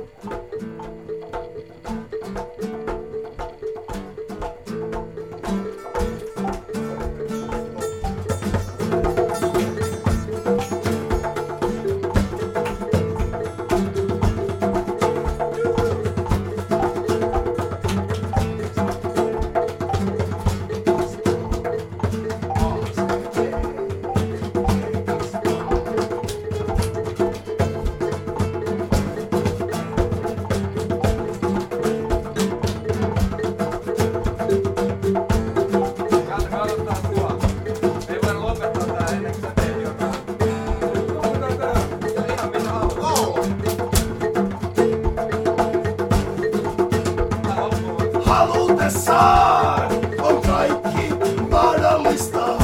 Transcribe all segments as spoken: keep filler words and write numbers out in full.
Halutessaan on kaikki mahdollista.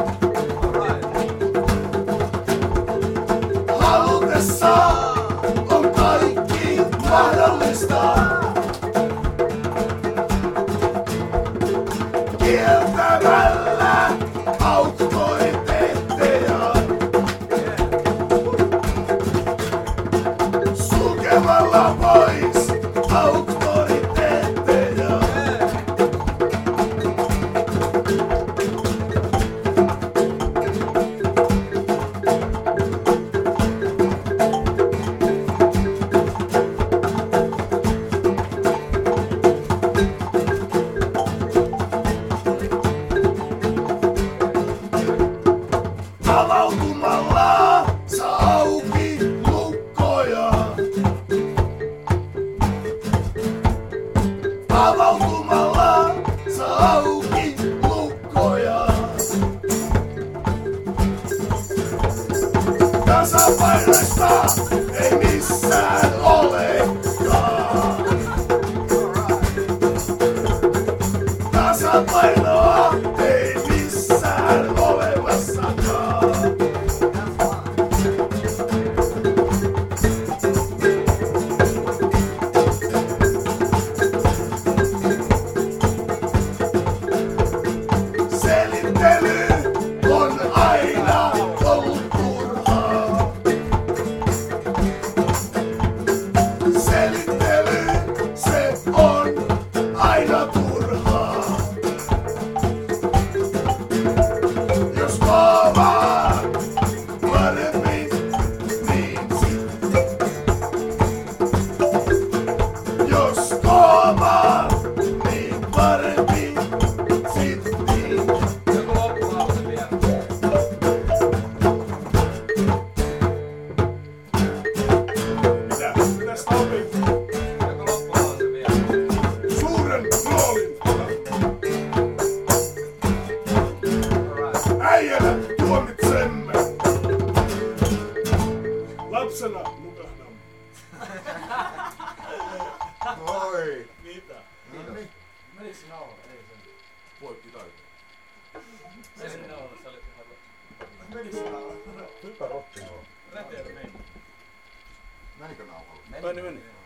Halutessaan on kaikki mahdollista. Kieltämällä auktoriteetteja. Sulkemalla pois auktoriteetteja. Avautumalla saa auki lukkoja. Avautumalla saa auki lukkoja. Tasapainoista ei missään olekaan. Tasapainoa ei missään olemassakaan. Selittely on aina ollut turhaa. Selittely, se on aina turhaa. Jos koomaan paremmin, niin sitten. Jos koomaan, niin paremmin sitten. Joku loppulause vielä. Mitä? Mitäs Tomi? Joku loppulause vielä. Suuren roolin ota. Alright. Äijänä tuomitsemme. Lapsena nukahdamme. Oi! Mitä? Menikö se nauha? Ei se. Poikki taito. Meni se nauha, se oli ihan Menikö se nauha? Hyvä rock'n'roll. räteä meni. Menikö nauhalla? Meni, meni.